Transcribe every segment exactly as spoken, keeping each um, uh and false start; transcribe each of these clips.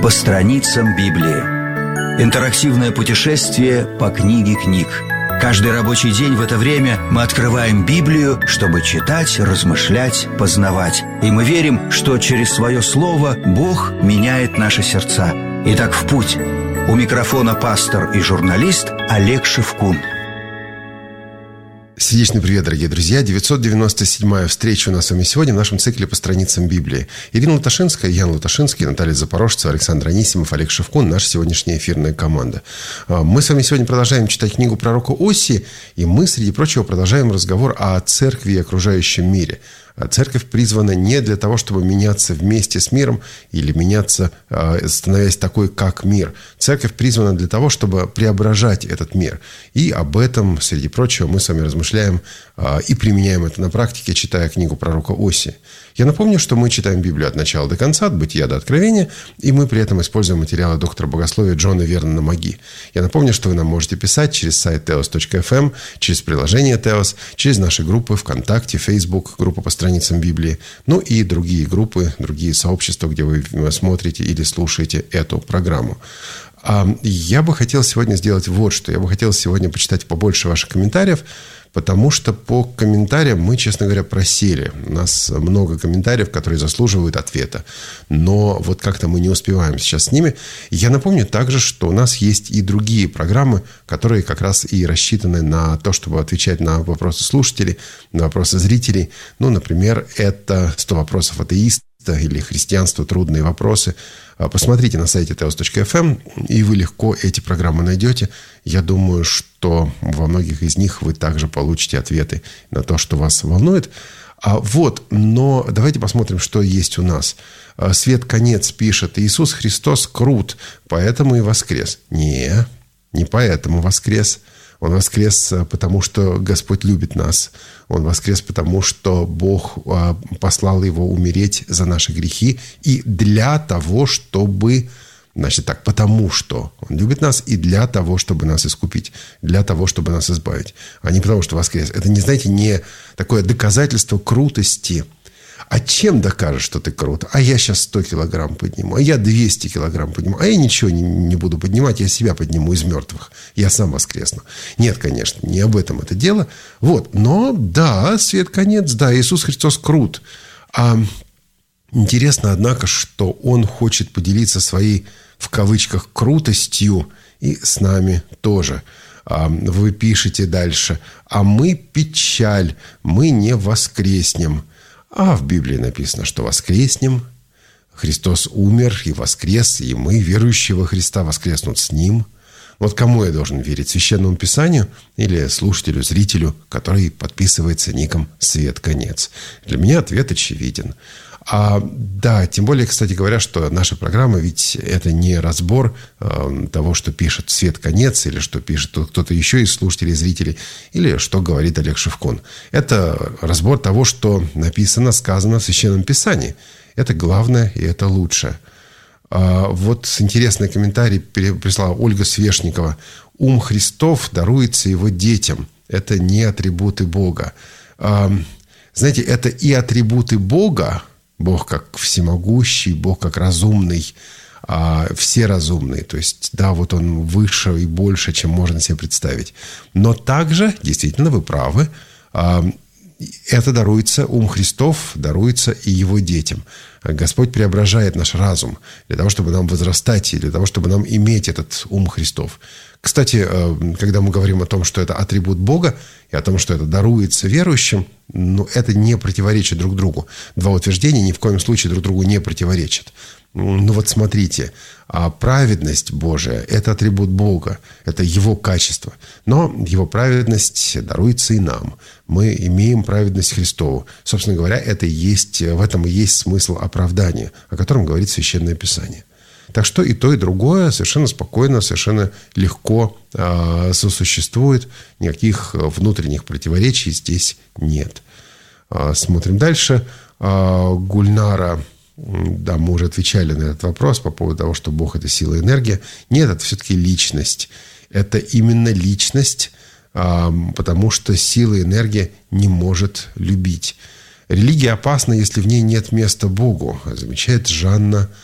По страницам Библии. Интерактивное путешествие по книге книг. Каждый рабочий день в это время мы открываем Библию, чтобы читать, размышлять, познавать. И мы верим, что через свое слово Бог меняет наши сердца. Итак, в путь. У микрофона пастор и журналист Олег Шевкун. Сердечный привет, дорогие друзья. девятьсот девяносто седьмая встреча у нас с вами сегодня в нашем цикле по страницам Библии. Ирина Луташинская, Ян Луташинский, Наталья Запорожцева, Александр Анисимов, Олег Шевкун, наша сегодняшняя эфирная команда. Мы с вами сегодня продолжаем читать книгу пророка Осии, и мы, среди прочего, продолжаем разговор о церкви и окружающем мире. Церковь призвана не для того, чтобы меняться вместе с миром или меняться, становясь такой, как мир. Церковь призвана для того, чтобы преображать этот мир. И об этом, среди прочего, мы с вами размышляем и применяем это на практике, читая книгу пророка Осии. Я напомню, что мы читаем Библию от начала до конца, от Бытия до Откровения, и мы при этом используем материалы доктора богословия Джона Вернона Маги. Я напомню, что вы нам можете писать через сайт теос точка эф эм, через приложение Теос, через наши группы ВКонтакте, Facebook, группа по страницам Библии, ну и другие группы, другие сообщества, где вы смотрите или слушаете эту программу. Я бы хотел сегодня сделать вот что. Я бы хотел сегодня почитать побольше ваших комментариев, потому что по комментариям мы, честно говоря, просели. У нас много комментариев, которые заслуживают ответа. Но вот как-то мы не успеваем сейчас с ними. Я напомню также, что у нас есть и другие программы, которые как раз и рассчитаны на то, чтобы отвечать на вопросы слушателей, на вопросы зрителей. Ну, например, это «сто вопросов атеиста» или «Христианство. Трудные вопросы». Посмотрите на сайте теос точка эф эм, и вы легко эти программы найдете. Я думаю, что во многих из них вы также получите ответы на то, что вас волнует. А вот, но давайте посмотрим, что есть у нас. Свет Конец пишет: «Иисус Христос крут, поэтому и воскрес». Не, не поэтому воскрес. Он воскрес, потому что Господь любит нас. Он воскрес, потому что Бог послал Его умереть за наши грехи. И для того, чтобы... Значит так, потому что Он любит нас и для того, чтобы нас искупить. Для того, чтобы нас избавить. А не потому, что воскрес. Это, не знаете, не такое доказательство крутости. А чем докажешь, что ты крут? А я сейчас сто килограмм подниму, а я двести килограмм подниму, а я ничего не, не буду поднимать, я себя подниму из мертвых. Я сам воскресну. Нет, конечно, не об этом это дело. Вот, но да, Свет Конец, да, Иисус Христос крут. А интересно, однако, что Он хочет поделиться своей, в кавычках, крутостью и с нами тоже. Вы пишете дальше: «А мы печаль, мы не воскреснем». А в Библии написано, что воскреснем. Христос умер и воскрес, и мы, верующие во Христа, воскреснут с Ним. Вот кому я должен верить? Священному Писанию или слушателю, зрителю, который подписывается ником «Свет Конец»? Для меня ответ очевиден. А, да, тем более, кстати говоря, что наша программа, ведь это не разбор э, того, что пишет Свет Конец, или что пишет кто-то еще из слушателей, зрителей, или что говорит Олег Шевкун. Это разбор того, что написано, сказано в Священном Писании. Это главное и это лучшее. А, вот интересный комментарий прислала Ольга Свешникова. «Ум Христов даруется Его детям. Это не атрибуты Бога». А, знаете, это и атрибуты Бога. Бог как всемогущий, Бог как разумный, а, всеразумный. То есть, да, вот Он выше и больше, чем можно себе представить. Но также, действительно, вы правы, а, это даруется, ум Христов даруется и Его детям. Господь преображает наш разум для того, чтобы нам возрастать, и для того, чтобы нам иметь этот ум Христов. Кстати, когда мы говорим о том, что это атрибут Бога, и о том, что это даруется верующим, ну, это не противоречит друг другу. Два утверждения ни в коем случае друг другу не противоречат. Ну вот смотрите, праведность Божия – это атрибут Бога, это Его качество. Но Его праведность даруется и нам. Мы имеем праведность Христову. Собственно говоря, это и есть, в этом и есть смысл оправдания, о котором говорит Священное Писание. Так что и то, и другое совершенно спокойно, совершенно легко э, сосуществует. Никаких внутренних противоречий здесь нет. Э, смотрим дальше. Э, Гульнара, да, мы уже отвечали на этот вопрос по поводу того, что Бог – это сила и энергия. Нет, это все-таки личность. Это именно личность, э, потому что сила и энергия не может любить. Религия опасна, если в ней нет места Богу, замечает Жанна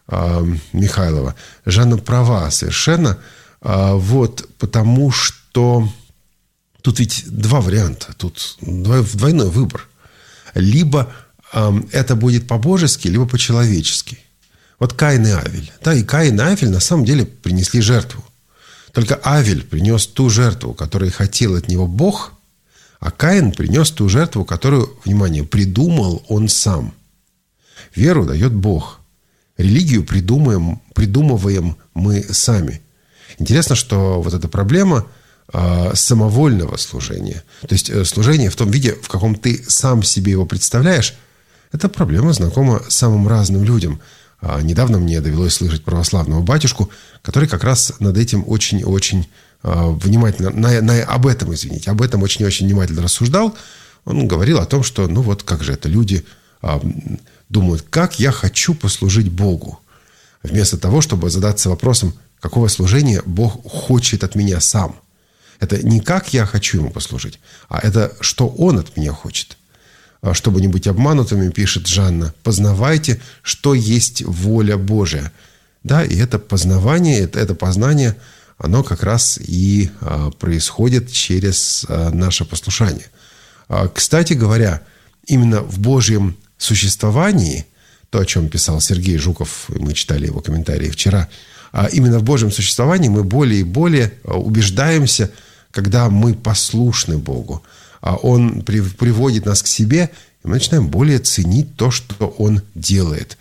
Михайлова. Жанна права совершенно. Вот, потому что тут ведь два варианта. Тут двойной выбор. Либо это будет по-божески, либо по-человечески. Вот Каин и Авель. Да, и Каин и Авель на самом деле принесли жертву. Только Авель принес ту жертву, которую хотел от него Бог, а Каин принес ту жертву, которую, внимание, придумал он сам. Веру дает Бог. Религию придумаем, придумываем мы сами. Интересно, что вот эта проблема э, самовольного служения, то есть э, служение в том виде, в каком ты сам себе его представляешь, эта проблема знакома самым разным людям. А недавно мне довелось слышать православного батюшку, который как раз над этим очень-очень э, внимательно, на, на, об этом, извините, об этом очень-очень внимательно рассуждал. Он говорил о том, что, ну вот как же это люди э, думают, как я хочу послужить Богу, вместо того, чтобы задаться вопросом, какого служения Бог хочет от меня сам. Это не как я хочу Ему послужить, а это что Он от меня хочет. Чтобы не быть обманутыми, пишет Жанна, познавайте, что есть воля Божия. Да, и это познавание, это, это познание, оно как раз и а, происходит через а, наше послушание. А, кстати говоря, именно в Божьем существовании, то, о чем писал Сергей Жуков, мы читали его комментарии вчера, а именно в Божьем существовании мы более и более убеждаемся, когда мы послушны Богу. Он приводит нас к себе, и мы начинаем более ценить то, что Он делает.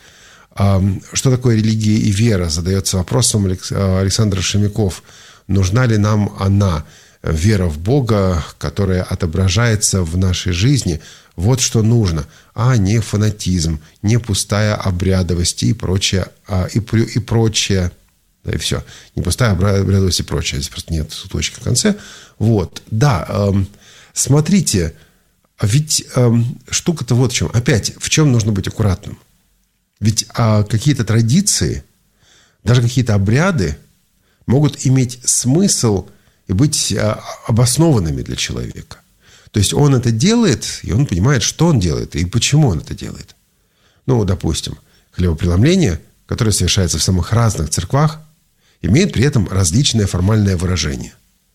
Что такое религия и вера? Задается вопросом Александр Шемяков. Нужна ли нам она, вера в Бога, которая отображается в нашей жизни? Вот что нужно, а не фанатизм, не пустая обрядовость и прочее, и, и прочее. Да и все. Не пустая обрядовость и прочее. Здесь просто нет точки в конце. Вот. Да, эм, смотрите, ведь эм, штука-то вот в чем. Опять, в чем нужно быть аккуратным? Ведь э, какие-то традиции, даже какие-то обряды могут иметь смысл и быть э, обоснованными для человека. То есть он это делает, и он понимает, что он делает, и почему он это делает. Ну, допустим, хлебопреломление, которое совершается в самых разных церквах, имеет при этом различное формальное выражение.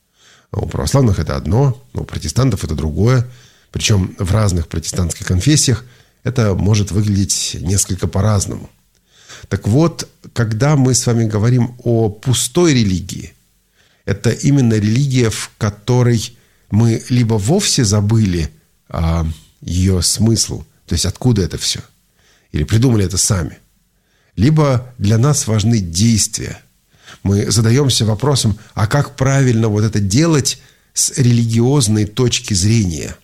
У православных это одно, у протестантов это другое. Причем в разных протестантских конфессиях это может выглядеть несколько по-разному. Так вот, когда мы с вами говорим о пустой религии, это именно религия, в которой мы либо вовсе забыли а, ее смысл, то есть откуда это все, или придумали это сами, либо для нас важны действия. Мы задаемся вопросом, а как правильно вот это делать с религиозной точки зрения?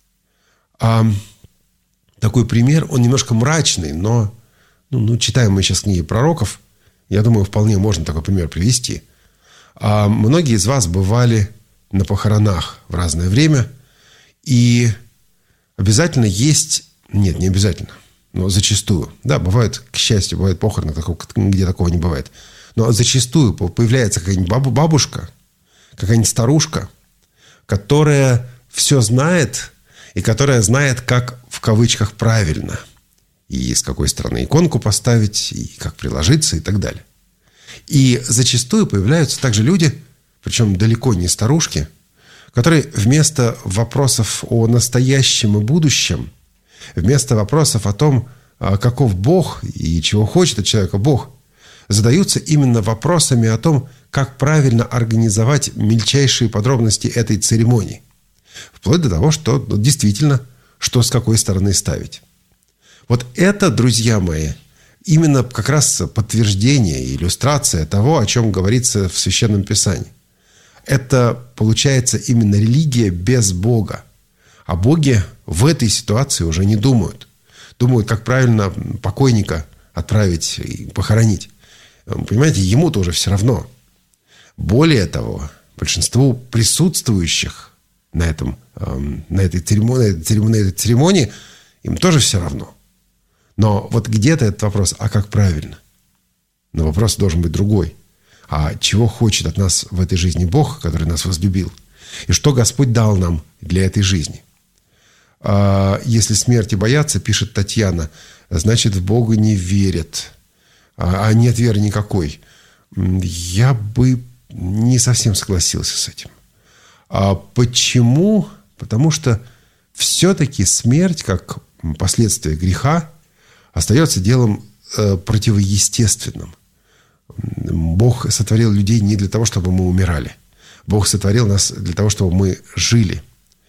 А, такой пример, он немножко мрачный, но ну, ну, читаем мы сейчас книги пророков, я думаю, вполне можно такой пример привести. А многие из вас бывали на похоронах в разное время, и обязательно есть... Нет, не обязательно, но зачастую. Да, бывает, к счастью, бывают похороны, где такого не бывает. Но зачастую появляется какая-нибудь бабушка, какая-нибудь старушка, которая все знает, и которая знает, как в кавычках правильно. И с какой стороны иконку поставить, и как приложиться, и так далее. И зачастую появляются также люди, причем далеко не старушки, которые вместо вопросов о настоящем и будущем, вместо вопросов о том, каков Бог и чего хочет от человека Бог, задаются именно вопросами о том, как правильно организовать мельчайшие подробности этой церемонии. Вплоть до того, что ну, действительно, что с какой стороны ставить. Вот это, друзья мои, именно как раз подтверждение, иллюстрация того, о чем говорится в Священном Писании. Это, получается, именно религия без Бога. О Боге в этой ситуации уже не думают. Думают, как правильно покойника отправить и похоронить. Понимаете, ему-то уже все равно. Более того, большинству присутствующих на, этом, на, этой церемонии, на, этой церемонии, на этой церемонии им тоже все равно. Но вот где-то этот вопрос, а как правильно? Но вопрос должен быть другой. А чего хочет от нас в этой жизни Бог, который нас возлюбил? И что Господь дал нам для этой жизни? Если смерти боятся, пишет Татьяна, значит, в Бога не верят. а нет веры никакой, я бы не совсем согласился с этим. А почему? Потому что все-таки смерть, как последствие греха, остается делом э, противоестественным. Бог сотворил людей не для того, чтобы мы умирали. Бог сотворил нас для того, чтобы мы жили.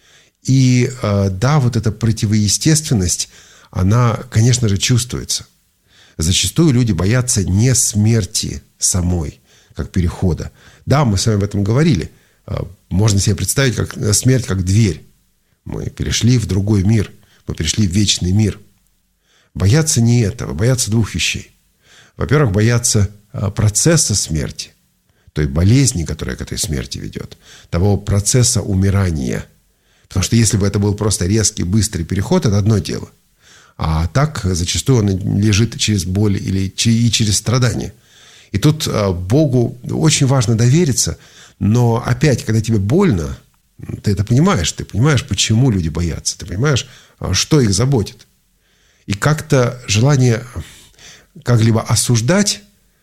И э, да, вот эта противоестественность, она, конечно же, чувствуется. Зачастую люди боятся не смерти самой, как перехода. Да, мы с вами об этом говорили. Можно себе представить как смерть как дверь. Мы перешли в другой мир. Мы перешли в вечный мир. Боятся не этого. Боятся двух вещей. Во-первых, боятся процесса смерти. Той болезни, которая к этой смерти ведет. Того процесса умирания. Потому что если бы это был просто резкий, быстрый переход, это одно дело. А так зачастую он лежит через боль или и через страдания. И тут Богу очень важно довериться, но опять, когда тебе больно, ты это понимаешь, ты понимаешь, почему люди боятся, ты понимаешь, что их заботит. И как-то желание как-либо осуждать,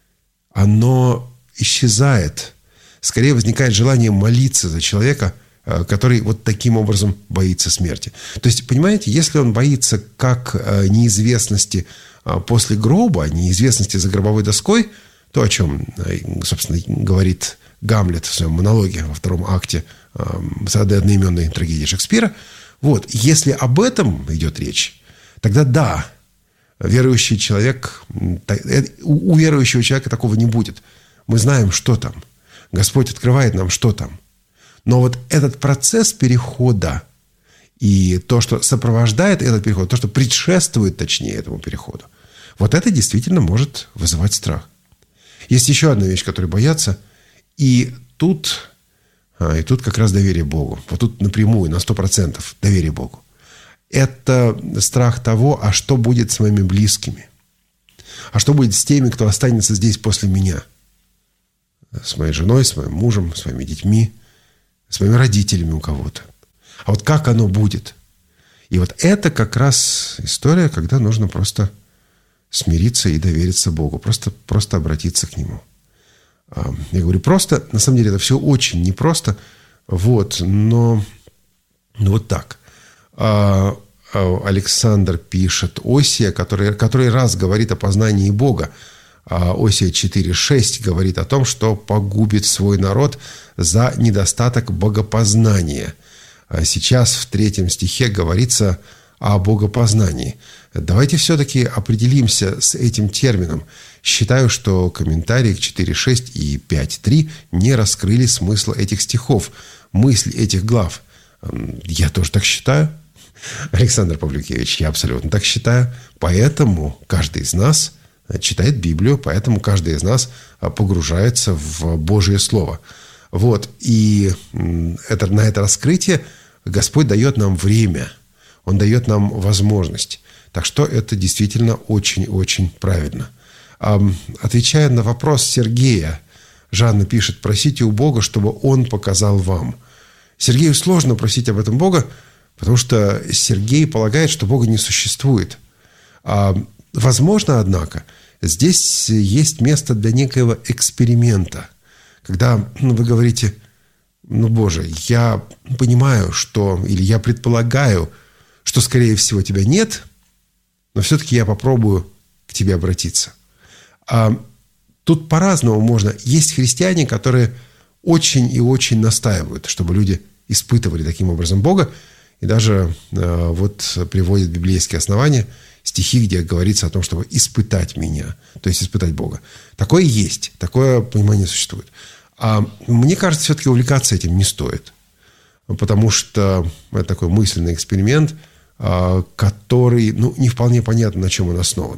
оно исчезает. Скорее возникает желание молиться за человека, который вот таким образом боится смерти. То есть, понимаете, если он боится как неизвестности после гроба, неизвестности за гробовой доской, то, о чем, собственно, говорит Гамлет в своем монологе во втором акте одноименной трагедии Шекспира, вот, если об этом идет речь, тогда да, верующий человек, у верующего человека такого не будет. Мы знаем, что там. Господь открывает нам, что там. Но вот этот процесс перехода и то, что сопровождает этот переход, то, что предшествует, точнее, этому переходу, вот это действительно может вызывать страх. Есть еще одна вещь, которой боятся, и тут, а, и тут как раз доверие Богу. Вот тут напрямую, на сто процентов доверие Богу. Это страх того, а что будет с моими близкими? А что будет с теми, кто останется здесь после меня? С моей женой, с моим мужем, с моими детьми, с моими родителями у кого-то. А вот как оно будет? И вот это как раз история, когда нужно просто смириться и довериться Богу. Просто, просто обратиться к Нему. Я говорю просто, на самом деле это все очень непросто. Вот, но, но вот так. Александр пишет, Осия, который, который раз говорит о познании Бога. Осия четыре шесть говорит о том, что погубит свой народ за недостаток богопознания. Сейчас в третьем стихе говорится о богопознании. Давайте все-таки определимся с этим термином. Считаю, что комментарии к четыре шесть и пять три не раскрыли смысла этих стихов, мысль этих глав. Я тоже так считаю. Александр Павлюкевич, я абсолютно так считаю. Поэтому каждый из нас читает Библию, поэтому каждый из нас погружается в Божие Слово. Вот. И это, на это раскрытие Господь дает нам время. Он дает нам возможность. Так что это действительно очень-очень правильно. Отвечая на вопрос Сергея, Жанна пишет, просите у Бога, чтобы Он показал вам. Сергею сложно просить об этом Бога, потому что Сергей полагает, что Бога не существует. Возможно, однако, здесь есть место для некоего эксперимента. Когда ну, вы говорите, ну, Боже, я понимаю, что, или я предполагаю, что, скорее всего, тебя нет, но все-таки я попробую к тебе обратиться. А тут по-разному можно. Есть христиане, которые очень и очень настаивают, чтобы люди испытывали таким образом Бога, и даже э, вот приводят библейские основания, стихи, где говорится о том, чтобы испытать меня, то есть испытать Бога. Такое есть, такое понимание существует. А мне кажется, все-таки увлекаться этим не стоит, потому что это такой мысленный эксперимент, который, ну, не вполне понятно, на чем он основан.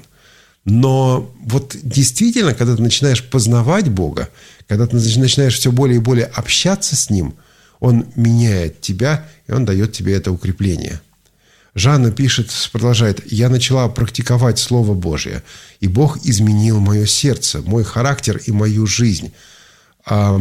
Но вот действительно, когда ты начинаешь познавать Бога, когда ты начинаешь все более и более общаться с Ним, Он меняет тебя, и Он дает тебе это укрепление. Жанна пишет, продолжает, «Я начала практиковать Слово Божие, и Бог изменил мое сердце, мой характер и мою жизнь». А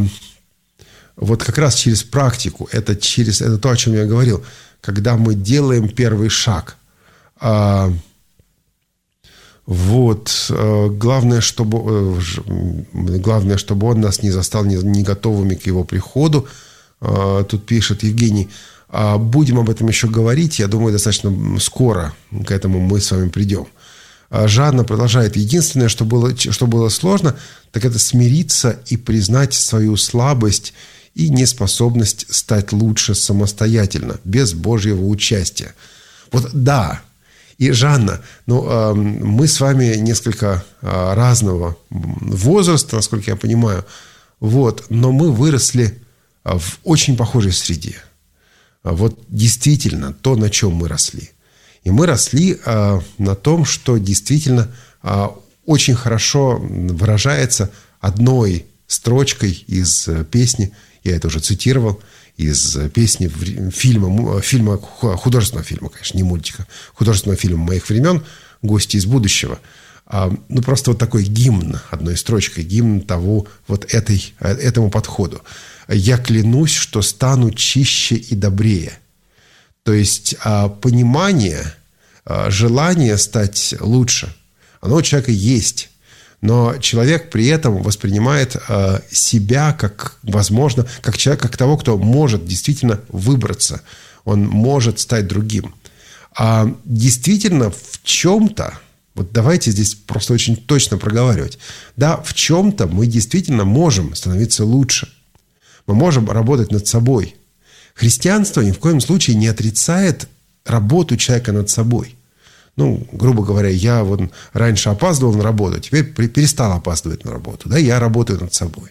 вот как раз через практику, это, через, это то, о чем я говорил, когда мы делаем первый шаг. А Вот. Главное, чтобы, главное, чтобы он нас не застал не готовыми к его приходу. Тут пишет Евгений. Будем об этом еще говорить. Я думаю, достаточно скоро к этому мы с вами придем. Жанна продолжает. Единственное, что было, что было сложно, так это смириться и признать свою слабость и неспособность стать лучше самостоятельно, без Божьего участия. Вот да. И, Жанна, ну, мы с вами несколько разного возраста, насколько я понимаю, вот, но мы выросли в очень похожей среде. Вот действительно то, на чем мы росли. И мы росли а, на том, что действительно а, очень хорошо выражается одной строчкой из песни, я это уже цитировал, из песни фильма, фильма, художественного фильма, конечно, не мультика, художественного фильма моих времен «Гости из будущего». А, ну, просто вот такой гимн, одной строчкой, гимн того, вот этой, этому подходу. «Я клянусь, что стану чище и добрее». То есть а, понимание, а, желание стать лучше, оно у человека есть. Но человек при этом воспринимает а, себя как, возможно, как человека, как того, кто может действительно выбраться. Он может стать другим. А действительно в чем-то, вот давайте здесь просто очень точно проговаривать, да, в чем-то мы действительно можем становиться лучше. Мы можем работать над собой. Христианство ни в коем случае не отрицает работу человека над собой. Ну, грубо говоря, я вот раньше опаздывал на работу, теперь перестал опаздывать на работу. Да, я работаю над собой.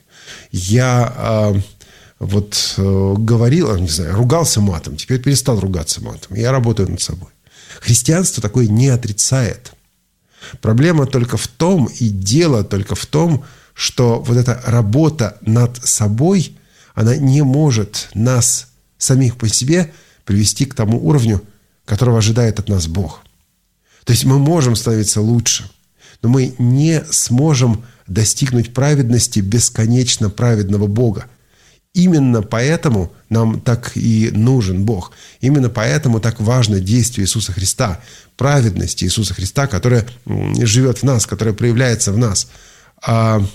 Я э, вот э, говорил, не знаю, ругался матом, теперь перестал ругаться матом. Я работаю над собой. Христианство такое не отрицает. Проблема только в том, и дело только в том, что вот эта работа над собой, она не может нас самих по себе привести к тому уровню, которого ожидает от нас Бог. То есть мы можем становиться лучше, но мы не сможем достигнуть праведности бесконечно праведного Бога. Именно поэтому нам так и нужен Бог. Именно поэтому так важно действие Иисуса Христа, праведность Иисуса Христа, которая живет в нас, которая проявляется в нас. А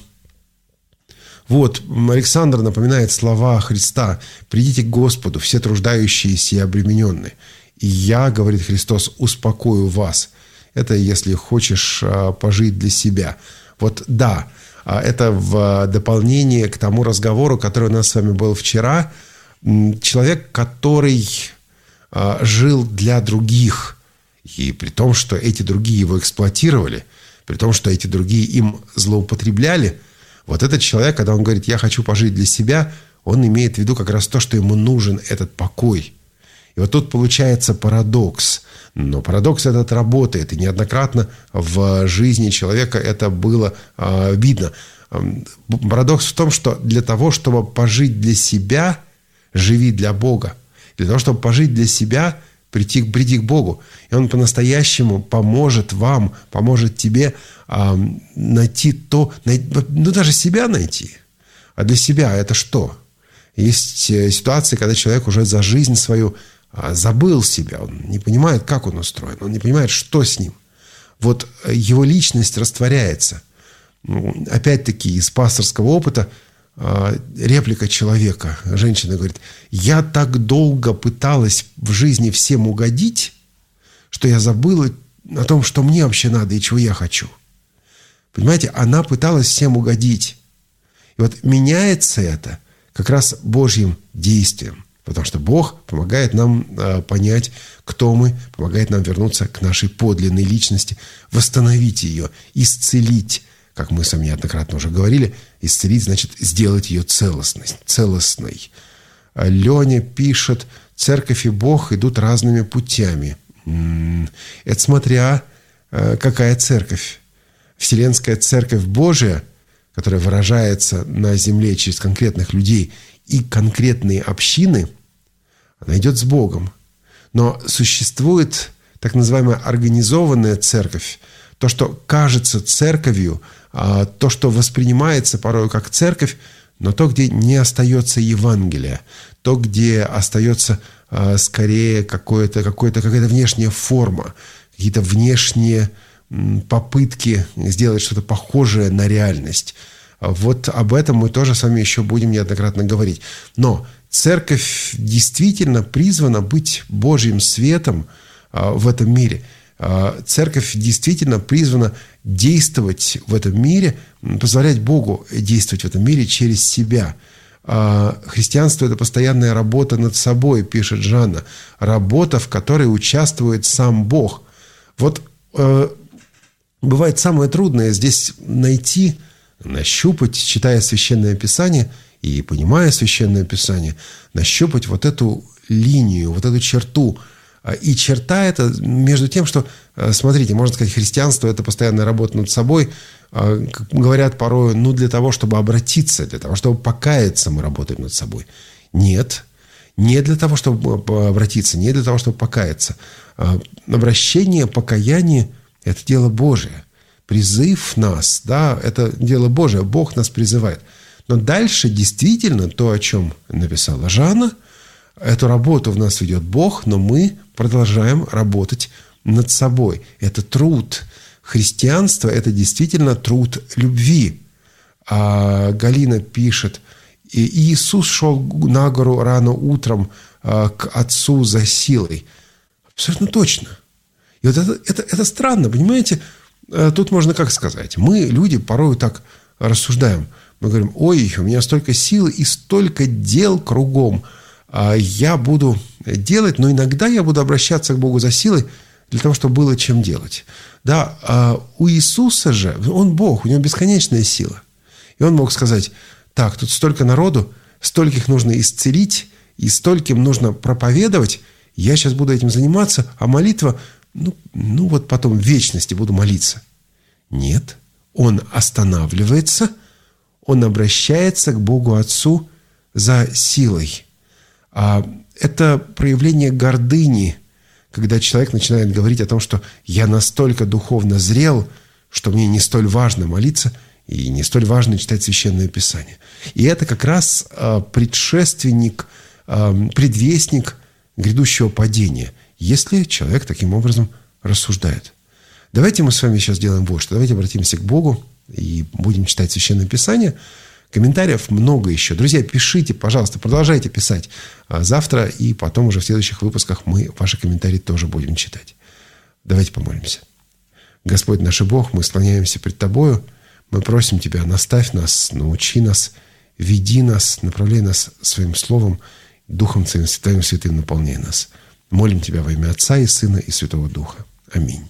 вот, Александр напоминает слова Христа: «Придите к Господу, все труждающиеся и обремененные, и я, говорит Христос, успокою вас». Это если хочешь пожить для себя. Вот да, это в дополнение к тому разговору, который у нас с вами был вчера. Человек, который жил для других, и при том, что эти другие его эксплуатировали, при том, что эти другие им злоупотребляли, вот этот человек, когда он говорит: «Я хочу пожить для себя», он имеет в виду как раз то, что ему нужен этот покой. И вот тут получается парадокс. Но парадокс этот работает. И неоднократно в жизни человека это было э, видно. Парадокс в том, что для того, чтобы пожить для себя, живи для Бога. Для того, чтобы пожить для себя, прийти, приди к Богу. И Он по-настоящему поможет вам, поможет тебе э, найти то, ну даже себя найти. А для себя это что? Есть ситуации, когда человек уже за жизнь свою забыл себя, он не понимает, как он устроен, он не понимает, что с ним. Вот его личность растворяется. Опять-таки, из пасторского опыта реплика человека. Женщина говорит: «Я так долго пыталась в жизни всем угодить, что я забыла о том, что мне вообще надо и чего я хочу». Понимаете, она пыталась всем угодить. И вот меняется это как раз Божьим действием. Потому что Бог помогает нам э, понять, кто мы, помогает нам вернуться к нашей подлинной личности, восстановить ее, исцелить, как мы с вами неоднократно уже говорили. Исцелить значит сделать ее целостной. целостной. Леня пишет: «Церковь и Бог идут разными путями». М-м, это смотря э, какая церковь. Вселенская Церковь Божия, которая выражается на земле через конкретных людей и конкретные общины, она идет с Богом. Но существует так называемая организованная церковь, то, что кажется церковью, то, что воспринимается порой как церковь, но то, где не остается Евангелия, то, где остается скорее какое-то, какое-то, какая-то внешняя форма, какие-то внешние, попытки сделать что-то похожее на реальность. Вот об этом мы тоже с вами еще будем неоднократно говорить. Но церковь действительно призвана быть Божьим светом в этом мире. Церковь действительно призвана действовать в этом мире, позволять Богу действовать в этом мире через себя. Христианство – это постоянная работа над собой, пишет Жанна. Работа, в которой участвует сам Бог. Вот э, бывает самое трудное здесь найти, нащупать, читая Священное Писание и понимая Священное Писание, нащупать вот эту линию, вот эту черту. И черта это между тем, что, смотрите, можно сказать, христианство – это постоянная работа над собой. Как говорят порой, ну, для того, чтобы обратиться, для того, чтобы покаяться, мы работаем над собой. Нет, не для того, чтобы обратиться, не для того, чтобы покаяться. Обращение, покаяние – это дело Божие. Призыв нас, да, это дело Божие, Бог нас призывает. Но дальше действительно то, о чем написала Жанна, эту работу в нас ведет Бог, но мы продолжаем работать над собой. Это труд. Христианство – это действительно труд любви. А Галина пишет, и Иисус шел на гору рано утром к Отцу за силой. Абсолютно точно. И вот это, это, это странно, понимаете? Тут можно как сказать. Мы, люди, порой так рассуждаем. Мы говорим, ой, у меня столько силы и столько дел кругом. Я буду делать, но иногда я буду обращаться к Богу за силой для того, чтобы было чем делать. Да, а у Иисуса же, Он Бог, у Него бесконечная сила. И Он мог сказать, так, тут столько народу, стольких нужно исцелить, и стольким нужно проповедовать, я сейчас буду этим заниматься, а молитва, ну, ну вот потом в вечности буду молиться. Нет, Он останавливается, Он обращается к Богу Отцу за силой. Это проявление гордыни, когда человек начинает говорить о том, что я настолько духовно зрел, что мне не столь важно молиться и не столь важно читать Священное Писание. И это как раз предшественник, предвестник грядущего падения, если человек таким образом рассуждает. Давайте мы с вами сейчас сделаем вот что. Давайте обратимся к Богу и будем читать Священное Писание. Комментариев много еще. Друзья, пишите, пожалуйста, продолжайте писать завтра, и потом уже в следующих выпусках мы ваши комментарии тоже будем читать. Давайте помолимся. Господь наш Бог, мы склоняемся пред Тобою, мы просим Тебя, наставь нас, научи нас, веди нас, направляй нас Своим Словом, Духом Твоим, Твоим Святым наполняй нас. Молим Тебя во имя Отца и Сына и Святого Духа. Аминь.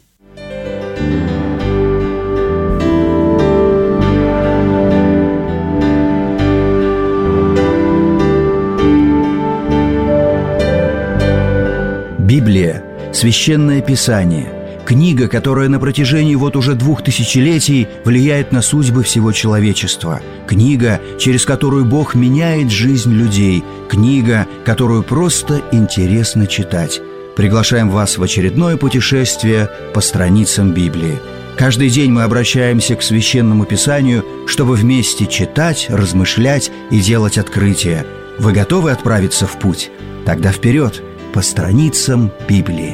Библия – Священное Писание, книга, которая на протяжении вот уже двух тысячелетий влияет на судьбы всего человечества, книга, через которую Бог меняет жизнь людей, книга, которую просто интересно читать. Приглашаем вас в очередное путешествие по страницам Библии. Каждый день мы обращаемся к Священному Писанию, чтобы вместе читать, размышлять и делать открытия. Вы готовы отправиться в путь? Тогда вперед! По страницам Библии.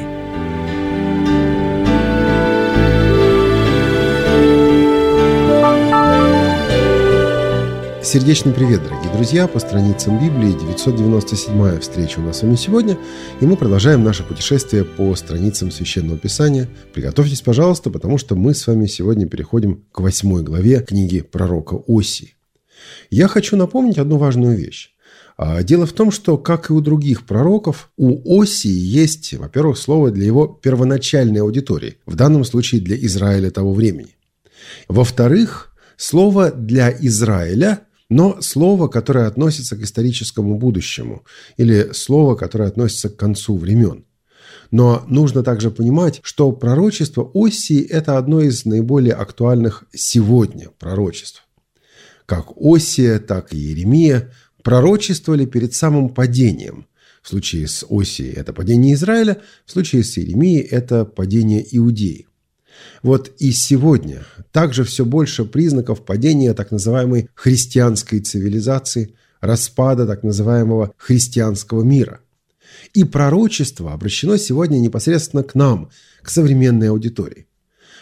Сердечный привет, дорогие друзья! По страницам Библии девятьсот девяносто седьмая встреча у нас с вами сегодня, и мы продолжаем наше путешествие по страницам Священного Писания. Приготовьтесь, пожалуйста, потому что мы с вами сегодня переходим к восьмой главе книги пророка Осии. Я хочу напомнить одну важную вещь. Дело в том, что, как и у других пророков, у Осии есть, во-первых, слово для его первоначальной аудитории, в данном случае для Израиля того времени. Во-вторых, слово для Израиля, но слово, которое относится к историческому будущему, или слово, которое относится к концу времен. Но нужно также понимать, что пророчество Осии – это одно из наиболее актуальных сегодня пророчеств. Как Осия, так и Иеремия – пророчествовали перед самым падением. В случае с Осией это падение Израиля, в случае с Иеремией это падение Иудеи. Вот и сегодня также все больше признаков падения так называемой христианской цивилизации, распада так называемого христианского мира. И пророчество обращено сегодня непосредственно к нам, к современной аудитории.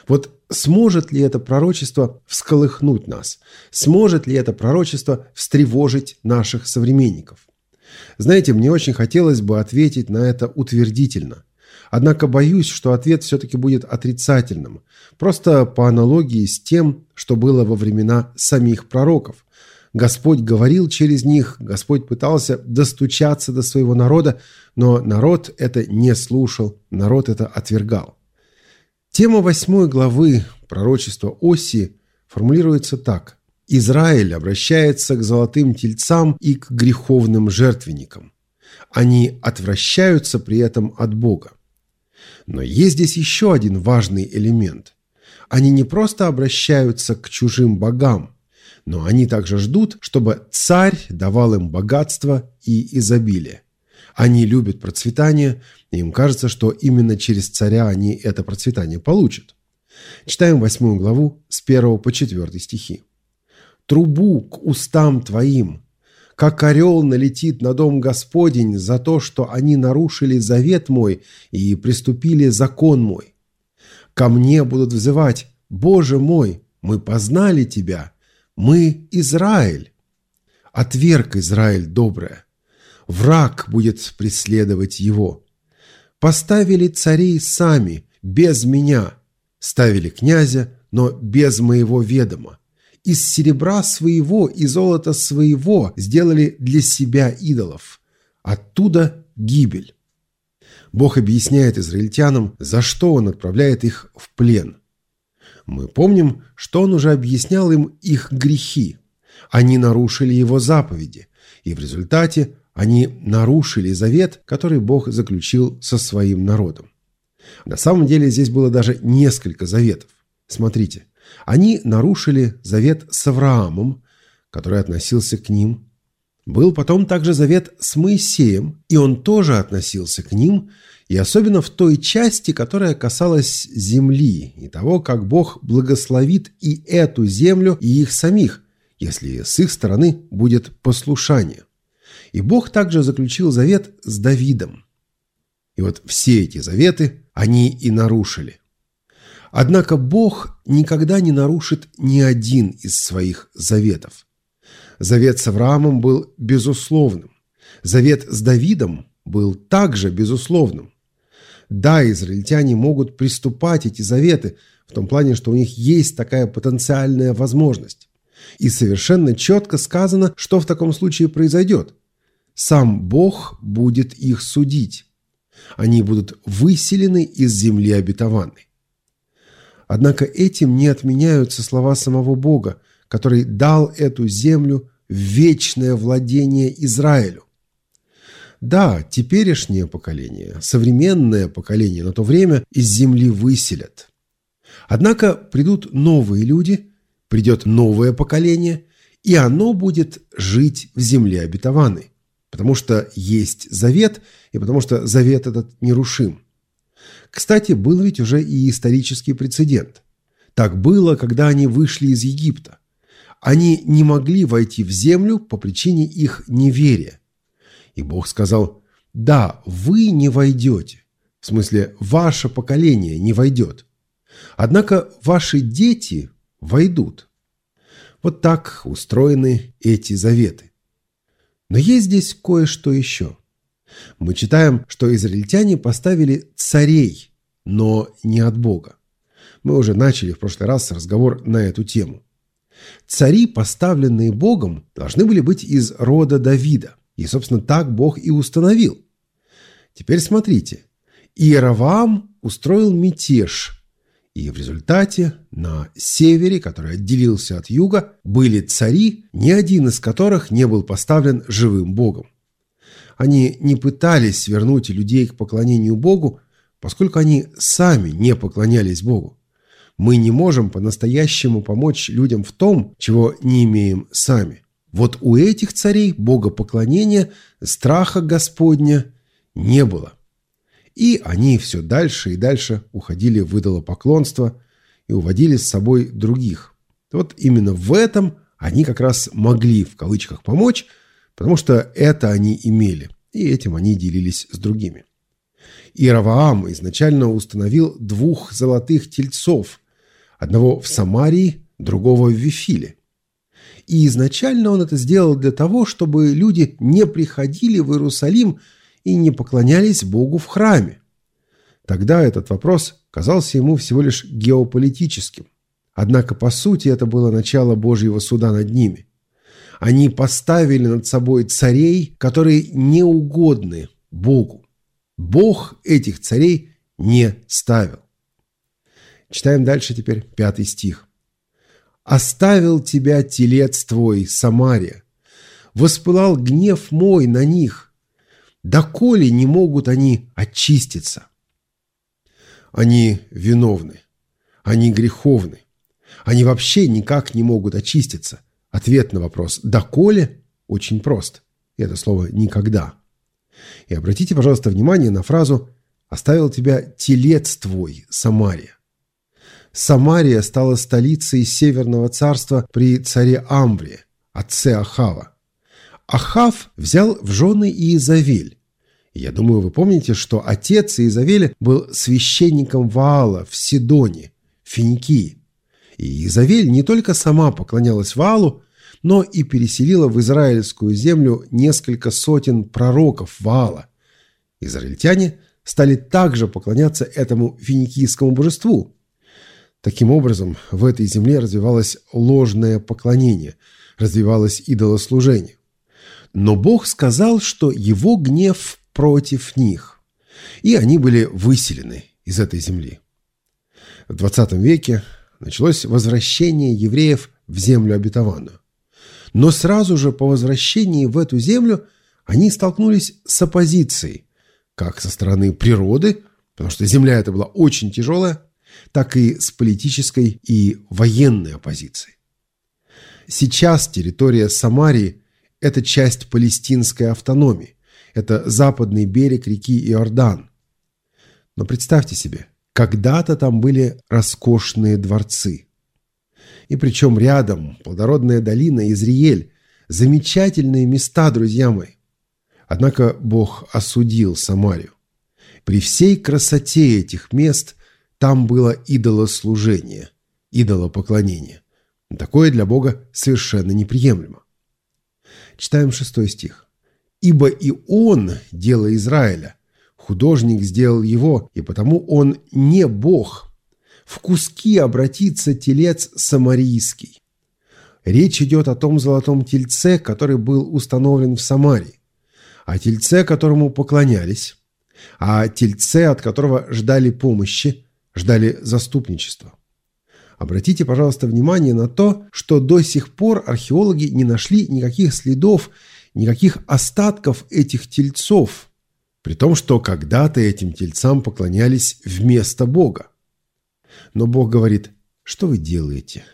Вот сможет ли это пророчество всколыхнуть нас? Сможет ли это пророчество встревожить наших современников? Знаете, мне очень хотелось бы ответить на это утвердительно. Однако боюсь, что ответ все-таки будет отрицательным. Просто по аналогии с тем, что было во времена самих пророков. Господь говорил через них, Господь пытался достучаться до своего народа, но народ это не слушал, народ это отвергал. Тема восьмой главы пророчества Осии формулируется так. Израиль обращается к золотым тельцам и к греховным жертвенникам. Они отвращаются при этом от Бога. Но есть здесь еще один важный элемент. Они не просто обращаются к чужим богам, но они также ждут, чтобы царь давал им богатство и изобилие. Они любят процветание, и им кажется, что именно через царя они это процветание получат. Читаем восьмую главу с первого по четвертый стихи. «Трубу к устам твоим, как орел налетит на дом Господень за то, что они нарушили завет мой и приступили закон мой. Ко мне будут взывать: Боже мой, мы познали тебя, мы Израиль. Отверг Израиль доброе, враг будет преследовать его. Поставили царей сами, без меня, ставили князя, но без моего ведома. Из серебра своего и золота своего сделали для себя идолов. Оттуда гибель». Бог объясняет израильтянам, за что Он отправляет их в плен. Мы помним, что Он уже объяснял им их грехи. Они нарушили Его заповеди, и в результате они нарушили завет, который Бог заключил со своим народом. На самом деле здесь было даже несколько заветов. Смотрите. Они нарушили завет с Авраамом, который относился к ним. Был потом также завет с Моисеем, и он тоже относился к ним, и особенно в той части, которая касалась земли и того, как Бог благословит и эту землю, и их самих, если с их стороны будет послушание. И Бог также заключил завет с Давидом. И вот все эти заветы они и нарушили. Однако Бог никогда не нарушит ни один из своих заветов. Завет с Авраамом был безусловным. Завет с Давидом был также безусловным. Да, израильтяне могут приступать эти заветы в том плане, что у них есть такая потенциальная возможность. И совершенно четко сказано, что в таком случае произойдет. Сам Бог будет их судить. Они будут выселены из земли обетованной. Однако этим не отменяются слова самого Бога, который дал эту землю в вечное владение Израилю. Да, теперешнее поколение, современное поколение на то время из земли выселят. Однако придут новые люди, придет новое поколение, и оно будет жить в земле обетованной, потому что есть завет, и потому что завет этот нерушим. Кстати, был ведь уже и исторический прецедент. Так было, когда они вышли из Египта. Они не могли войти в землю по причине их неверия. И Бог сказал: да, вы не войдете. В смысле, ваше поколение не войдет. Однако ваши дети войдут. Вот так устроены эти заветы. Но есть здесь кое-что еще. Мы читаем, что израильтяне поставили царей, но не от Бога. Мы уже начали в прошлый раз разговор на эту тему. Цари, поставленные Богом, должны были быть из рода Давида. И, собственно, так Бог и установил. Теперь смотрите. Иеровоам устроил мятеж. И в результате на севере, который отделился от юга, были цари, ни один из которых не был поставлен живым Богом. Они не пытались вернуть людей к поклонению Богу, поскольку они сами не поклонялись Богу. Мы не можем по-настоящему помочь людям в том, чего не имеем сами. Вот у этих царей богопоклонения, страха Господня не было. И они все дальше и дальше уходили в идолопоклонство и уводили с собой других. Вот именно в этом они как раз могли, в кавычках, помочь, потому что это они имели, и этим они делились с другими. Иеровоам изначально установил двух золотых тельцов, Одного в Самарии, другого в Вифиле. И изначально он это сделал для того, чтобы люди не приходили в Иерусалим и не поклонялись Богу в храме. Тогда этот вопрос казался ему всего лишь геополитическим. Однако, по сути, это было начало Божьего суда над ними. Они поставили над собой царей, которые неугодны Богу. Бог этих царей не ставил. Читаем дальше теперь пятый стих. «Оставил тебя телец твой, Самария, воспылал гнев мой на них, доколе не могут они очиститься». Они виновны, они греховны, они вообще никак не могут очиститься. Ответ на вопрос «доколе» очень прост. И это слово «никогда». И обратите, пожалуйста, внимание на фразу «оставил тебя телец твой, Самария». Самария стала столицей Северного царства при царе Амвре, отце Ахава. Ахав взял в жены Иезавель. Я думаю, вы помните, что отец Иезавеля был священником Ваала в Сидоне, Финикии. И Иезавель не только сама поклонялась Ваалу, но и переселила в израильскую землю несколько сотен пророков Ваала. Израильтяне стали также поклоняться этому финикийскому божеству. Таким образом, в этой земле развивалось ложное поклонение, развивалось идолослужение. Но Бог сказал, что его гнев против них, и они были выселены из этой земли. В двадцатом веке началось возвращение евреев в землю обетованную. Но сразу же по возвращении в эту землю они столкнулись с оппозицией, как со стороны природы, потому что земля эта была очень тяжелая, так и с политической и военной оппозицией. Сейчас территория Самарии – это часть палестинской автономии, это западный берег реки Иордан. Но представьте себе, когда-то там были роскошные дворцы. И причем рядом плодородная долина Изриэль, замечательные места, друзья мои. Однако Бог осудил Самарию. При всей красоте этих мест там было идолослужение, идолопоклонение. Такое для Бога совершенно неприемлемо. Читаем шестой стих. «Ибо и он, дело Израиля, художник сделал его, и потому он не Бог. В куски обратится телец самарийский». Речь идет о том золотом тельце, который был установлен в Самарии, о тельце, которому поклонялись, о тельце, от которого ждали помощи, ждали заступничества. Обратите, пожалуйста, внимание на то, что до сих пор археологи не нашли никаких следов, никаких остатков этих тельцов, при том, что когда-то этим тельцам поклонялись вместо Бога. Но Бог говорит: что вы делаете?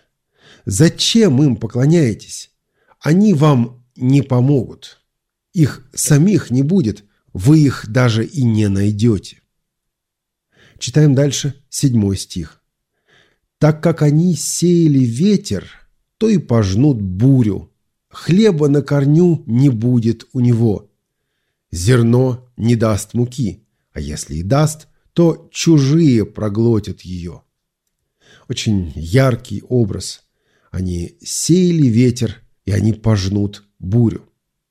Зачем им поклоняетесь? Они вам не помогут. Их самих не будет, вы их даже и не найдете. Читаем дальше седьмой стих. «Так как они сеяли ветер, то и пожнут бурю. Хлеба на корню не будет у него. Зерно не даст муки, а если и даст, то чужие проглотят ее». Очень яркий образ. Они сеяли ветер, и они пожнут бурю.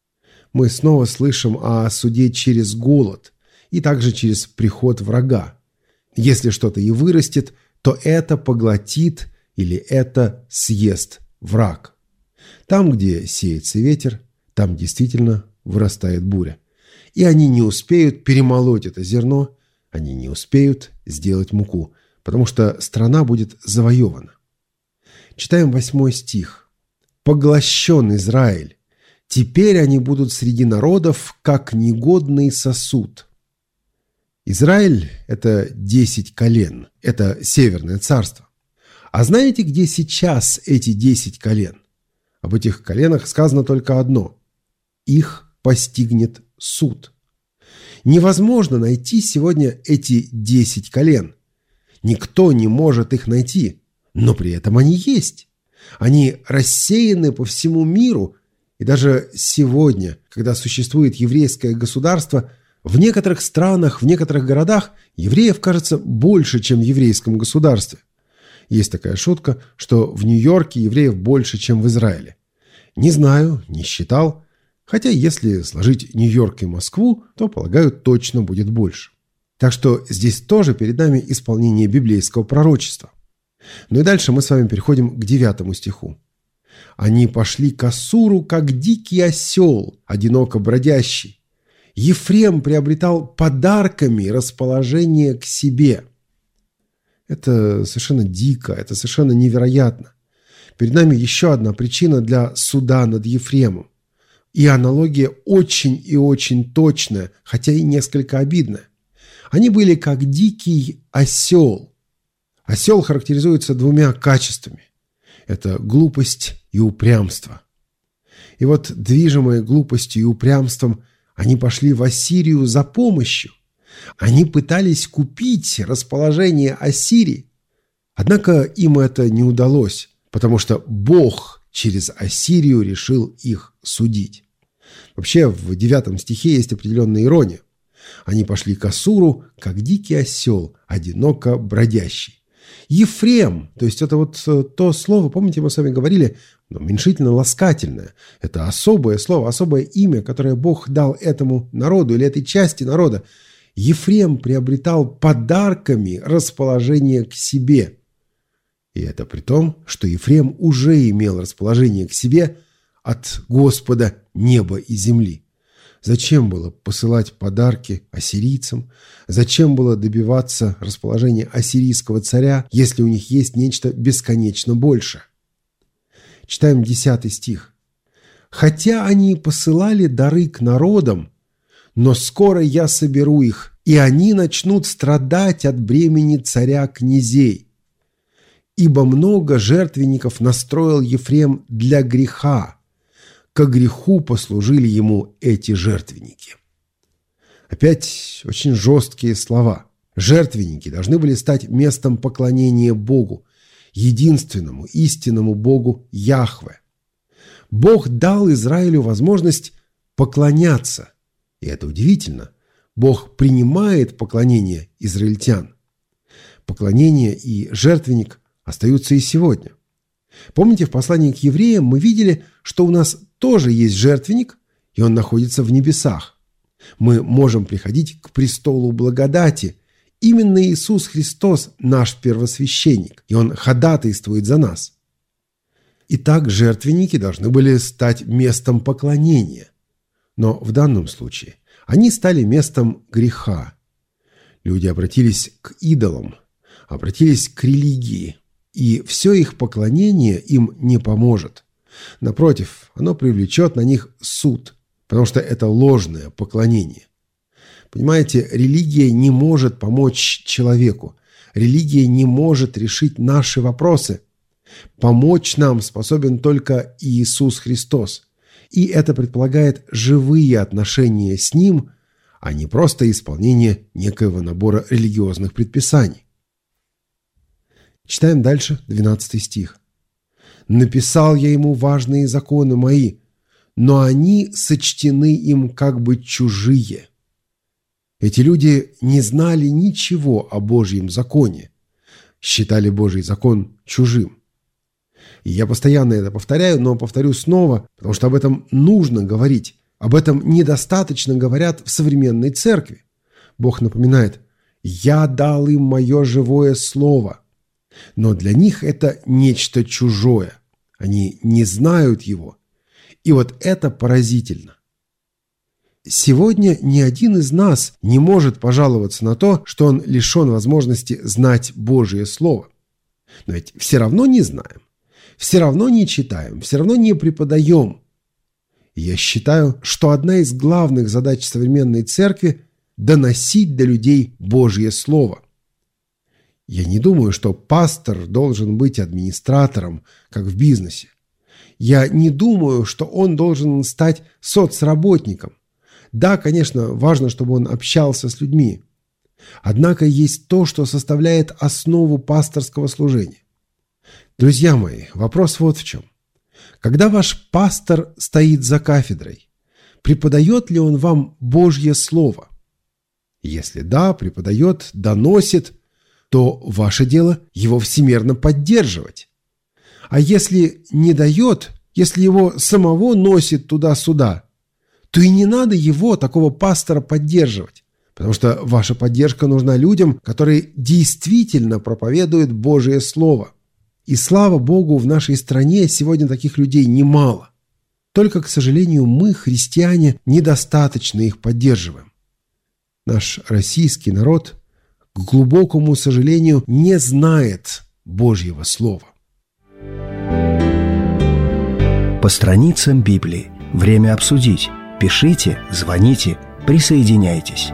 Мы снова слышим о суде через голод и также через приход врага. Если что-то и вырастет, то это поглотит или это съест враг. Там, где сеется ветер, там действительно вырастает буря. И они не успеют перемолоть это зерно, они не успеют сделать муку, потому что страна будет завоевана. Читаем восьмой стих. «Поглощен Израиль. Теперь они будут среди народов, как негодный сосуд». Израиль – это десять колен, это Северное царство. А знаете, где сейчас эти десять колен? Об этих коленах сказано только одно – их постигнет суд. Невозможно найти сегодня эти десять колен. Никто не может их найти, но при этом они есть. Они рассеяны по всему миру, и даже сегодня, когда существует еврейское государство, в некоторых странах, в некоторых городах евреев, кажется, больше, чем в еврейском государстве. Есть такая шутка, что в Нью-Йорке евреев больше, чем в Израиле. Не знаю, не считал. Хотя если сложить Нью-Йорк и Москву, то, полагаю, точно будет больше. Так что здесь тоже перед нами исполнение библейского пророчества. Ну и дальше мы с вами переходим к девятому стиху. «Они пошли к Ассуру, как дикий осел, одиноко бродящий. Ефрем приобретал подарками расположение к себе». Это совершенно дико, это совершенно невероятно. Перед нами еще одна причина для суда над Ефремом. И аналогия очень и очень точная, хотя и несколько обидная. Они были как дикий осел. Осел характеризуется двумя качествами. Это глупость и упрямство. И вот, движимые глупостью и упрямством, они пошли в Ассирию за помощью. Они пытались купить расположение Ассирии. Однако им это не удалось, потому что Бог через Ассирию решил их судить. Вообще, в девятом стихе есть определенная ирония. Они пошли к Ассуру, как дикий осел, одиноко бродящий. Ефрем, то есть это вот то слово, помните, мы с вами говорили, ну, уменьшительно-ласкательное. Это особое слово, особое имя, которое Бог дал этому народу или этой части народа. Ефрем приобретал подарками расположение к себе. И это при том, что Ефрем уже имел расположение к себе от Господа неба и земли. Зачем было посылать подарки ассирийцам? Зачем было добиваться расположения ассирийского царя, если у них есть нечто бесконечно большее? Читаем десятый стих. «Хотя они посылали дары к народам, но скоро я соберу их, и они начнут страдать от бремени царя князей. Ибо много жертвенников настроил Ефрем для греха, ко греху послужили ему эти жертвенники». Опять очень жесткие слова. Жертвенники должны были стать местом поклонения Богу, единственному истинному Богу Яхве. Бог дал Израилю возможность поклоняться. И это удивительно. Бог принимает поклонение израильтян. Поклонение и жертвенник остаются и сегодня. Помните, в послании к евреям мы видели, что у нас тоже есть жертвенник, и он находится в небесах. Мы можем приходить к престолу благодати. Именно Иисус Христос наш первосвященник, и Он ходатайствует за нас. Итак, жертвенники должны были стать местом поклонения. Но в данном случае они стали местом греха. Люди обратились к идолам, обратились к религии, и все их поклонение им не поможет. Напротив, оно привлечет на них суд, потому что это ложное поклонение. Понимаете, религия не может помочь человеку. Религия не может решить наши вопросы. Помочь нам способен только Иисус Христос. И это предполагает живые отношения с Ним, а не просто исполнение некоего набора религиозных предписаний. Читаем дальше, двенадцатый стих. «Написал я ему важные законы мои, но они сочтены им как бы чужие». Эти люди не знали ничего о Божьем законе, считали Божий закон чужим. И я постоянно это повторяю, но повторю снова, потому что об этом нужно говорить. Об этом недостаточно говорят в современной церкви. Бог напоминает: «Я дал им мое живое слово». Но для них это нечто чужое. Они не знают его. И вот это поразительно. Сегодня ни один из нас не может пожаловаться на то, что он лишен возможности знать Божие Слово. Но ведь все равно не знаем, все равно не читаем, все равно не преподаем. И я считаю, что одна из главных задач современной церкви – доносить до людей Божье Слово. Я не думаю, что пастор должен быть администратором, как в бизнесе. Я не думаю, что он должен стать соцработником. Да, конечно, важно, чтобы он общался с людьми. Однако есть то, что составляет основу пасторского служения. Друзья мои, вопрос вот в чем. Когда ваш пастор стоит за кафедрой, преподает ли он вам Божье Слово? Если да, преподает, доносит, то ваше дело его всемерно поддерживать. А если не дает, если его самого носит туда-сюда, то и не надо его, такого пастора, поддерживать, потому что ваша поддержка нужна людям, которые действительно проповедуют Божие Слово. И слава Богу, в нашей стране сегодня таких людей немало. Только, к сожалению, мы, христиане, недостаточно их поддерживаем. Наш российский народ, к глубокому сожалению, не знает Божьего Слова. По страницам Библии. Время обсудить. Пишите, звоните, присоединяйтесь.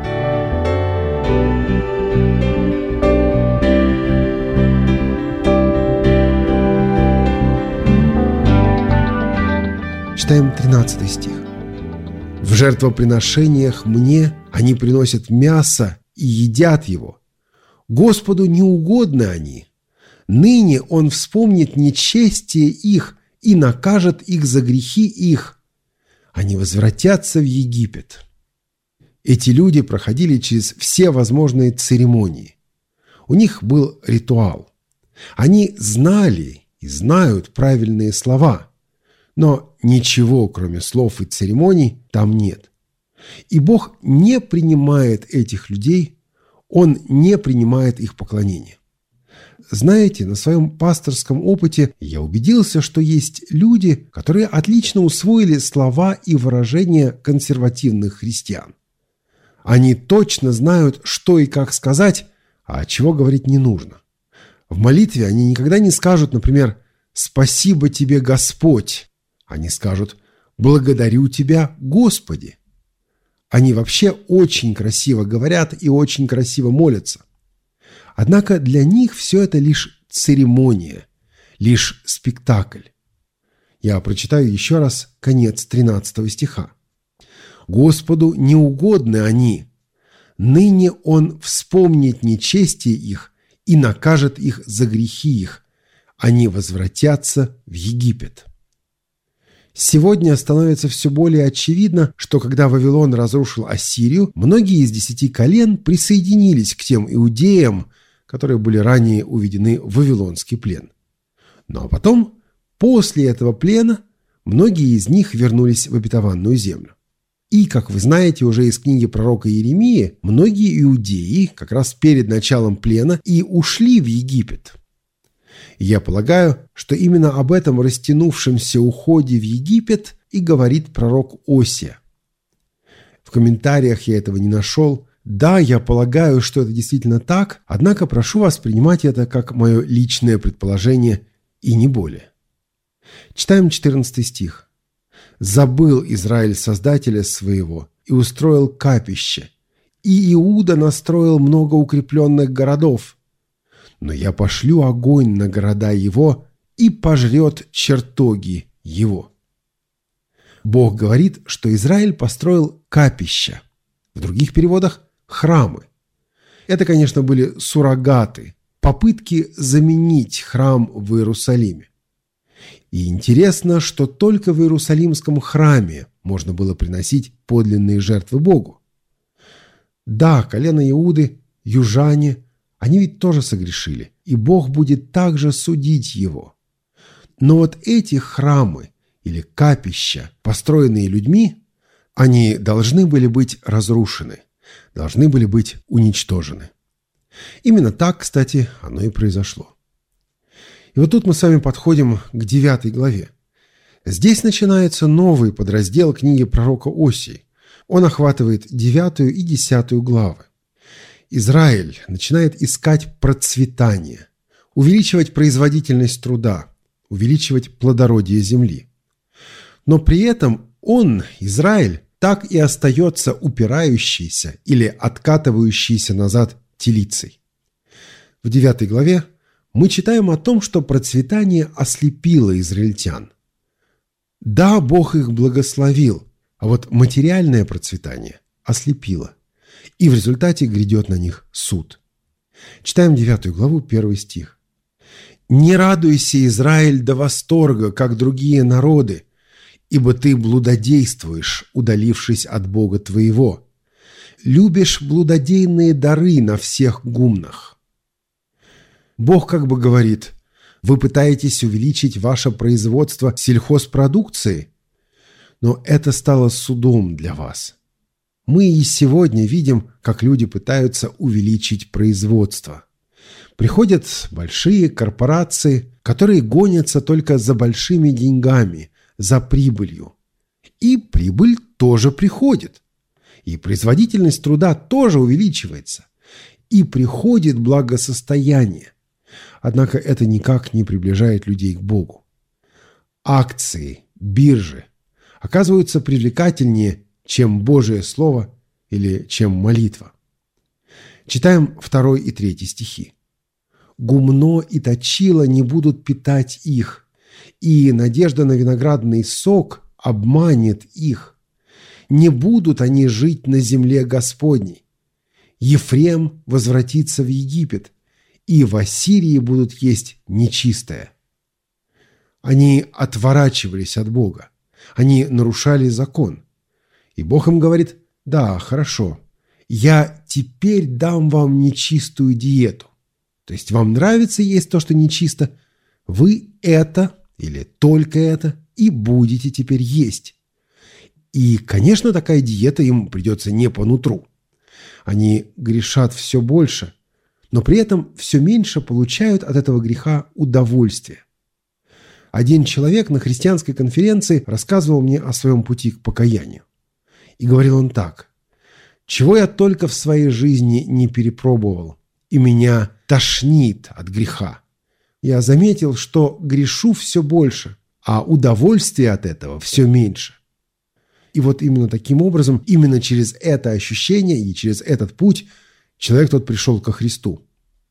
Читаем тринадцатый стих. «В жертвоприношениях мне они приносят мясо и едят его. Господу не угодны они. Ныне Он вспомнит нечестие их и накажет их за грехи их. Они возвратятся в Египет». Эти люди проходили через все возможные церемонии. У них был ритуал. Они знали и знают правильные слова, но ничего, кроме слов и церемоний, там нет. И Бог не принимает этих людей, Он не принимает их поклонение. Знаете, на своем пасторском опыте я убедился, что есть люди, которые отлично усвоили слова и выражения консервативных христиан. Они точно знают, что и как сказать, а чего говорить не нужно. В молитве они никогда не скажут, например, «Спасибо тебе, Господь». Они скажут «Благодарю тебя, Господи». Они вообще очень красиво говорят и очень красиво молятся. Однако для них все это лишь церемония, лишь спектакль. Я прочитаю еще раз конец тринадцатого стиха. «Господу не угодны они. Ныне Он вспомнит нечестие их и накажет их за грехи их. Они возвратятся в Египет». Сегодня становится все более очевидно, что когда Вавилон разрушил Ассирию, многие из десяти колен присоединились к тем иудеям, которые были ранее уведены в вавилонский плен. Ну а потом, после этого плена, многие из них вернулись в обетованную землю. И, как вы знаете уже из книги пророка Иеремии, многие иудеи как раз перед началом плена и ушли в Египет. И я полагаю, что именно об этом растянувшемся уходе в Египет и говорит пророк Осия. В комментариях я этого не нашел. Да, я полагаю, что это действительно так, однако прошу вас принимать это как мое личное предположение и не более. Читаем четырнадцатый стих. «Забыл Израиль Создателя своего и устроил капище, и Иуда настроил много укрепленных городов. Но я пошлю огонь на города его и пожрет чертоги его». Бог говорит, что Израиль построил капища. В других переводах – храмы. Это, конечно, были суррогаты, попытки заменить храм в Иерусалиме. И интересно, что только в Иерусалимском храме можно было приносить подлинные жертвы Богу. Да, колено Иуды, южане, они ведь тоже согрешили, и Бог будет также судить его. Но вот эти храмы или капища, построенные людьми, они должны были быть разрушены, должны были быть уничтожены. Именно так, кстати, оно и произошло. И вот тут мы с вами подходим к девятой главе. Здесь начинается новый подраздел книги пророка Осии. Он охватывает девятую и десятую главы. Израиль начинает искать процветание, увеличивать производительность труда, увеличивать плодородие земли. Но при этом он, Израиль, так и остается упирающийся или откатывающийся назад телицей. В девятой главе мы читаем о том, что процветание ослепило израильтян. Да, Бог их благословил, а вот материальное процветание ослепило. И в результате грядет на них суд. Читаем девятую главу, первый стих. «Не радуйся, Израиль, до восторга, как другие народы, ибо ты блудодействуешь, удалившись от Бога твоего. Любишь блудодейные дары на всех гумнах». Бог как бы говорит: вы пытаетесь увеличить ваше производство сельхозпродукции, но это стало судом для вас. Мы и сегодня видим, как люди пытаются увеличить производство. Приходят большие корпорации, которые гонятся только за большими деньгами, за прибылью. И прибыль тоже приходит. И производительность труда тоже увеличивается. И приходит благосостояние. Однако это никак не приближает людей к Богу. Акции, биржи оказываются привлекательнее, чем Божие Слово или чем молитва. Читаем второй и третий стихи. «Гумно и точило не будут питать их, и надежда на виноградный сок обманет их. Не будут они жить на земле Господней. Ефрем возвратится в Египет, и в Ассирии будут есть нечистое». Они отворачивались от Бога. Они нарушали закон. И Бог им говорит: да, хорошо, я теперь дам вам нечистую диету. То есть вам нравится есть то, что нечисто, вы это или только это и будете теперь есть. И, конечно, такая диета им придется не по нутру. Они грешат все больше, но при этом все меньше получают от этого греха удовольствия. Один человек на христианской конференции рассказывал мне о своем пути к покаянию. И говорил он так: «Чего я только в своей жизни не перепробовал, и меня тошнит от греха. Я заметил, что грешу все больше, а удовольствия от этого все меньше». И вот именно таким образом, именно через это ощущение и через этот путь человек тот пришел ко Христу.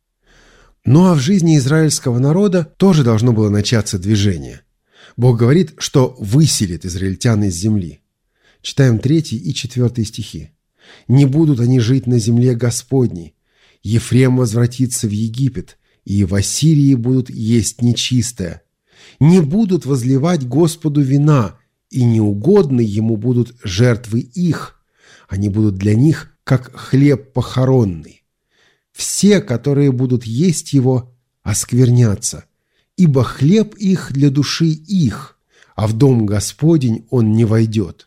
Ну а в жизни израильского народа тоже должно было начаться движение. Бог говорит, что выселит израильтян из земли. Читаем третий и четвертый стихи. «Не будут они жить на земле Господней. Ефрем возвратится в Египет, и в Ассирии будут есть нечистое. Не будут возливать Господу вина, и неугодны ему будут жертвы их. Они будут для них, как хлеб похоронный. Все, которые будут есть его, осквернятся, ибо хлеб их для души их, а в дом Господень он не войдет».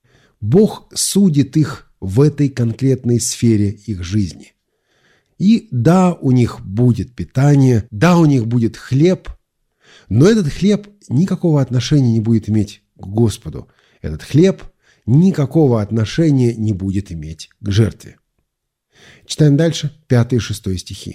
Бог судит их в этой конкретной сфере их жизни. И да, у них будет питание, да, у них будет хлеб, но этот хлеб никакого отношения не будет иметь к Господу. Этот хлеб никакого отношения не будет иметь к жертве. Читаем дальше, пятый и шестой стихи.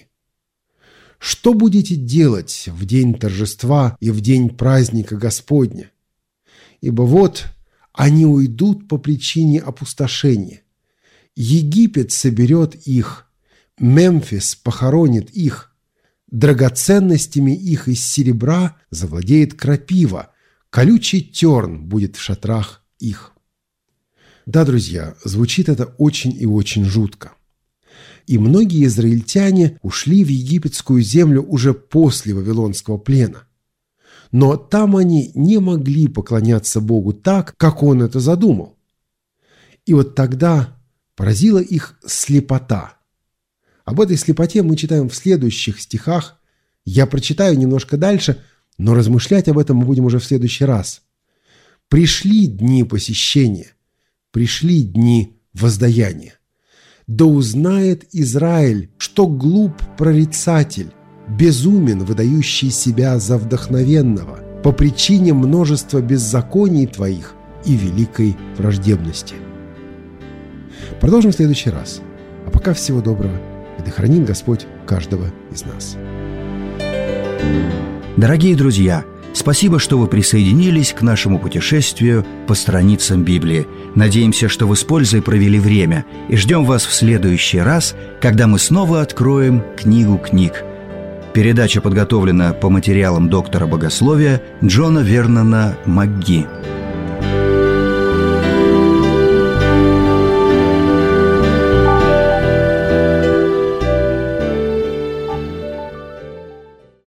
«Что будете делать в день торжества и в день праздника Господня? Ибо вот они уйдут по причине опустошения. Египет соберет их, Мемфис похоронит их, драгоценностями их из серебра завладеет крапива, колючий терн будет в шатрах их». Да, друзья, звучит это очень и очень жутко. И многие израильтяне ушли в египетскую землю уже после Вавилонского плена. Но там они не могли поклоняться Богу так, как Он это задумал. И вот тогда поразила их слепота. Об этой слепоте мы читаем в следующих стихах. Я прочитаю немножко дальше, но размышлять об этом мы будем уже в следующий раз. «Пришли дни посещения, пришли дни воздаяния. Да узнает Израиль, что глуп прорицатель, безумен, выдающий себя за вдохновенного, по причине множества беззаконий твоих и великой враждебности». Продолжим в следующий раз. А пока всего доброго, и да хранит Господь каждого из нас. Дорогие друзья, спасибо, что вы присоединились к нашему путешествию по страницам Библии. Надеемся, что вы с пользой провели время, и ждем вас в следующий раз, когда мы снова откроем книгу книг. Передача подготовлена по материалам доктора богословия Джона Вернона МакГи.